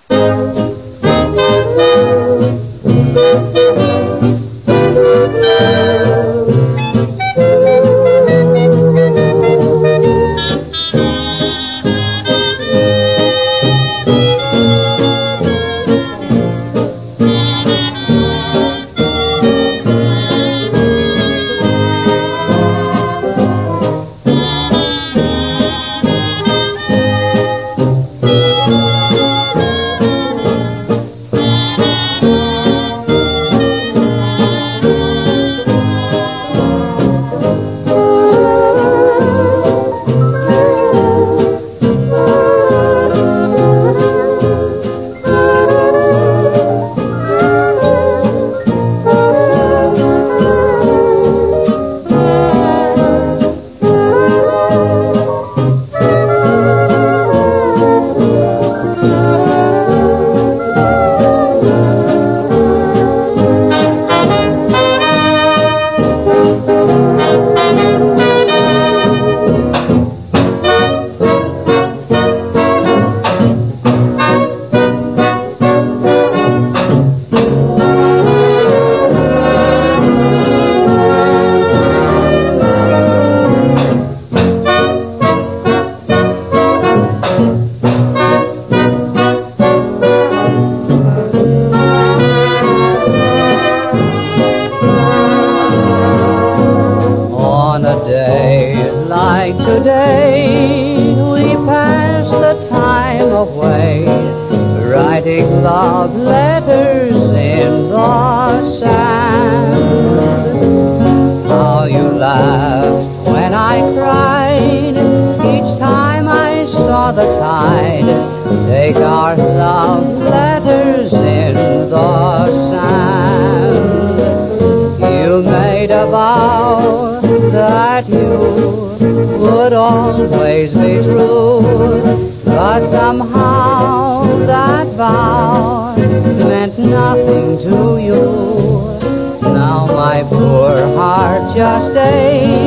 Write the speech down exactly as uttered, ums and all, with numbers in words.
Today we pass the time away, writing love letters in the sand. How you laughed when I cried each time I saw the tide take our love letters in the sand. You made a vow that you would always be true, but somehow that vow meant nothing to you. Now my poor heart just aches